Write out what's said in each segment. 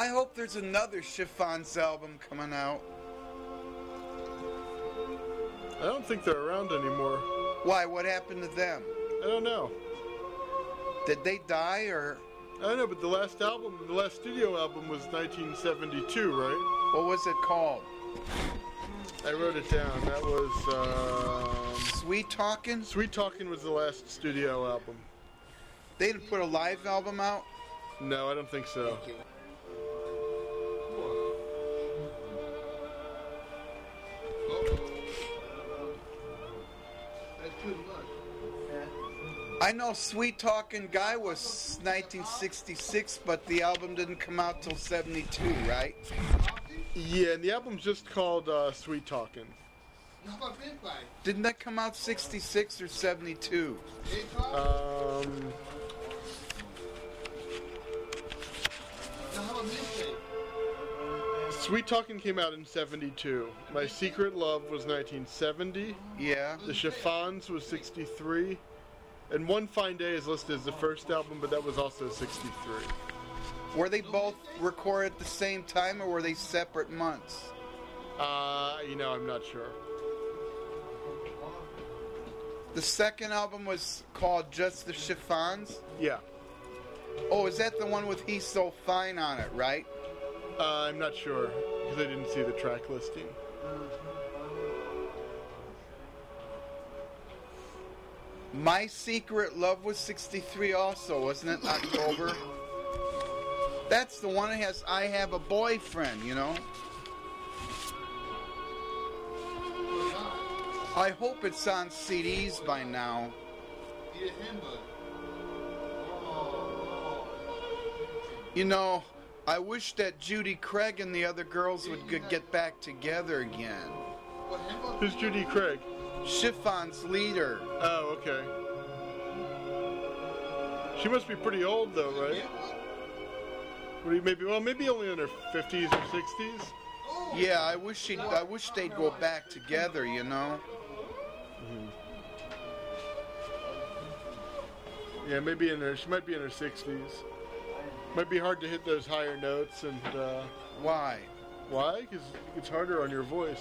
I hope there's another Chiffons album coming out. I don't think they're around anymore. Why? What happened to them? I don't know. Did they die or? I don't know, but the last studio album was 1972, right? What was it called? I wrote it down. That was Sweet Talkin'? Sweet Talkin' was the last studio album. They didn't put a live album out? No, I don't think so. I know Sweet Talkin' Guy was 1966, but the album didn't come out till 72, right? Yeah, and the album's just called Sweet Talkin'. Didn't that come out 66 or 72? Sweet Talkin' came out in 72. My Secret Love was 1970. Yeah. The Chiffons was 63. And One Fine Day is listed as the first album, but that was also 63. Were they both recorded at the same time, or were they separate months? I'm not sure. The second album was called Just the Chiffons? Yeah. Oh, is that the one with He's So Fine on it, right? I'm not sure, because I didn't see the track listing. My Secret Love was 63 also, wasn't it? October? That's the one that has I Have a Boyfriend, you know? I hope it's on CDs by now. You know, I wish that Judy Craig and the other girls would get back together again. Who's Judy Craig? Chiffon's leader. Oh, okay. She must be pretty old, though, right? Maybe only in her 50s or 60s. Yeah, I wish they'd go back together, you know. Mm-hmm. Yeah, she might be in her 60s. Might be hard to hit those higher notes, and Why? Why? Because it's harder on your voice.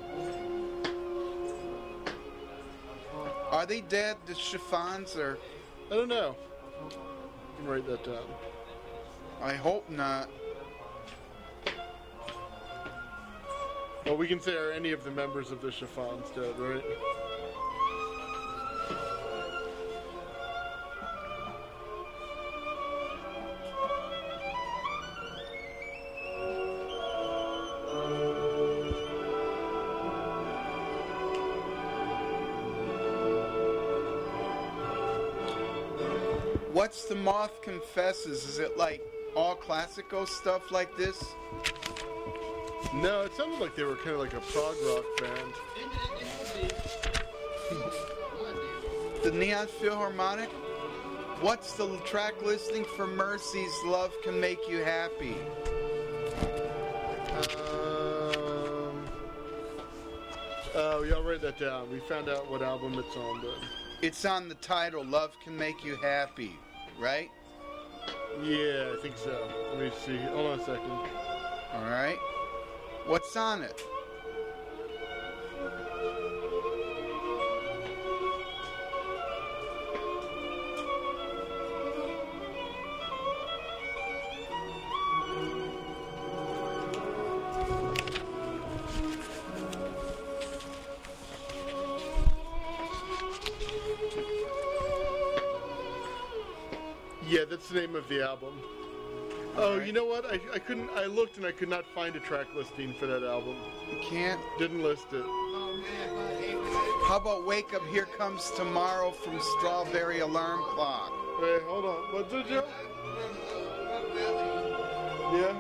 Are they dead, the Chiffons, or? I don't know. You can write that down. I hope not. Well, we can say, are any of the members of the Chiffons dead, right? What's the Moth Confesses? Is it like all classical stuff like this? No, it sounded like they were kind of like a prog rock band. The Neon Philharmonic? What's the track listing for Mercy's Love Can Make You Happy? Oh, y'all write that down. We found out what album it's on, but... It's on the title, Love Can Make You Happy, right? Yeah, I think so. Let me see. Hold on a second. All right. What's on it? Yeah, that's the name of the album. Oh, right. You know what? I looked and I could not find a track listing for that album. You can't? Didn't list it. How about Wake Up, Here Comes Tomorrow from Strawberry Alarm Clock? Wait, hold on. What's it, Joe? Yeah?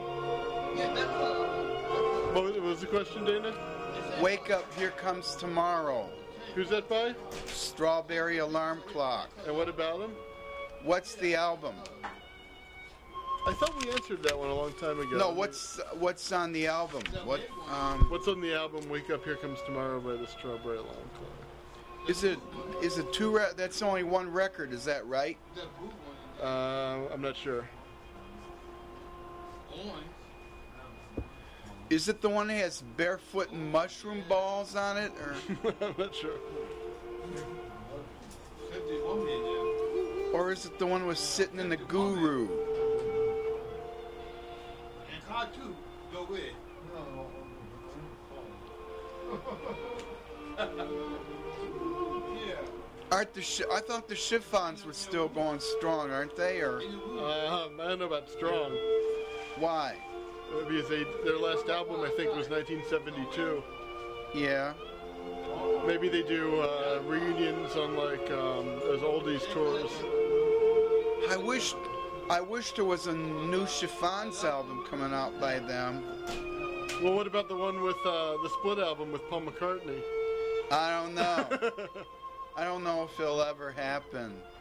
What was the question, Dana? Wake Up, Here Comes Tomorrow. Who's that by? Strawberry Alarm Clock. And what about him? What's the album? I thought we answered that one a long time ago. No, what's on the album? What's on the album? Wake Up, Here Comes Tomorrow by the Strawberry Alarm Clock. Is it two? That's only one record. Is that right? I'm not sure. Is it the one that has barefoot and mushroom balls on it, or I'm not sure. or is it the one with sitting in the guru? Aren't I thought the chiffons were still going strong, aren't they? Or I don't know about strong. why? Because their last album, I think, was 1972. Yeah. Maybe they do reunions on like those oldies tours. I wish there was a new Chiffons album coming out by them. Well, what about the one with the split album with Paul McCartney? I don't know. I don't know if it'll ever happen.